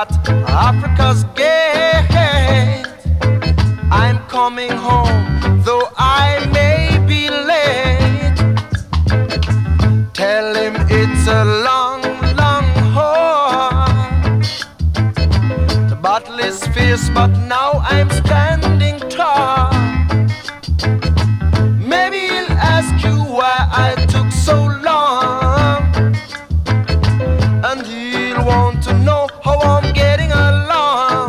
at Africa's gate. I'm coming home, though I may be late. Tell him it's a long, long haul. The battle is fierce, but now I'm standing tall. Maybe he'll ask you why I took so long, and he'll want to know how I'm getting along.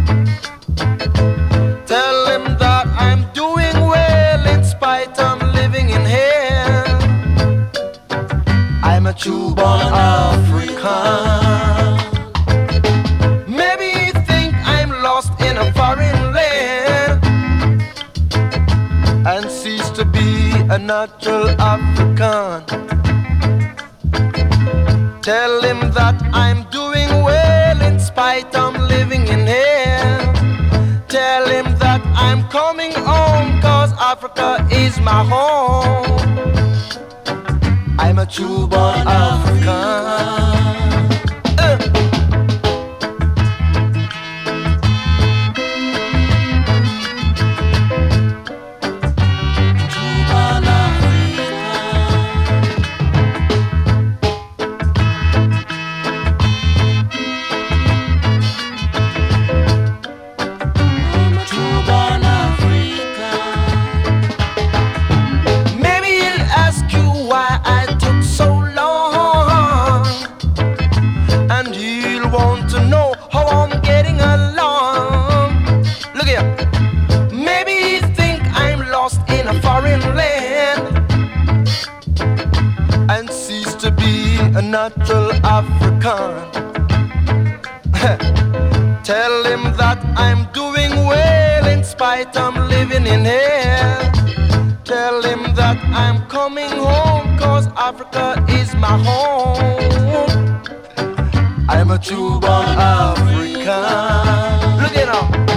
Tell him that I'm doing well in spite I'm living in hell. I'm a true-born African. Maybe you think I'm lost in a foreign land and cease to be a natural African. Tell him that I'm doing well in spite I'm living in hell. Tell him that I'm coming home, cause Africa is my home. I'm a true-born African. A natural African. Tell him that I'm doing well in spite I'm living in hell. Tell him that I'm coming home, cause Africa is my home. I'm a true-born African. Look it up.